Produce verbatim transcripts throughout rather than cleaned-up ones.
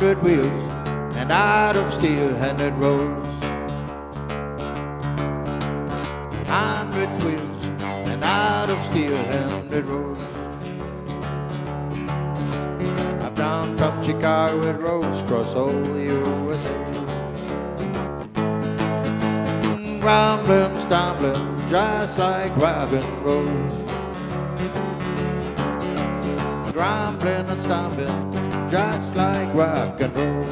hundred wheels and out of steel-handed rolls. Hundred wheels and out of steel-handed rolls. I've down from Chicago with roads across all the U S A. Rumbling, stumbling, just like rock and roll. Rumbling and stumbling, just like rock and roll.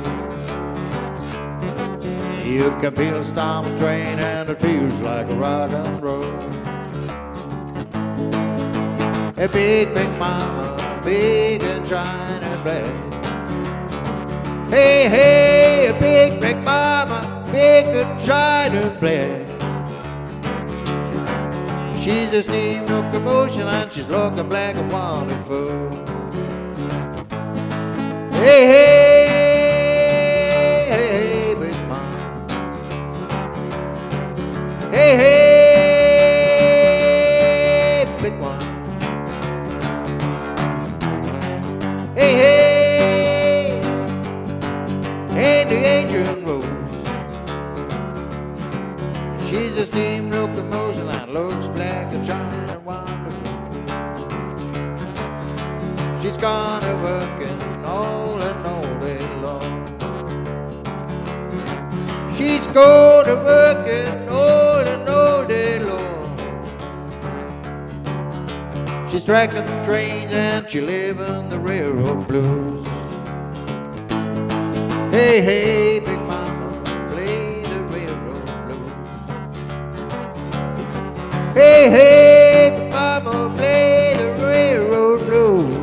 You can feel a storm train and it feels like a rock and roll. A big, big mama, big and shining black. Hey, hey, a big, big mama, big and shining black. She's a steam locomotion and she's looking black and wonderful. Hey, hey, hey, hey, big mama. Hey, hey, big one. Hey, hey, and the engine rolls. She's a steam locomotion that looks black and shining and wonderful. She's gonna working all and all day long. She's gonna working all and all day long. She's tracking the trains and she living the railroad blues. Hey, hey, big mama, play the railroad blues. Hey, hey, big mama, play the railroad blues.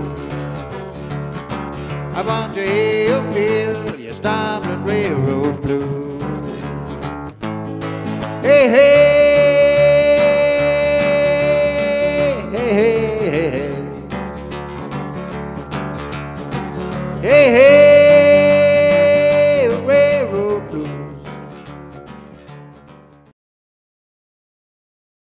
I want to hear you feel your stumbling railroad blues. Hey, hey, hey, hey, hey, hey, hey.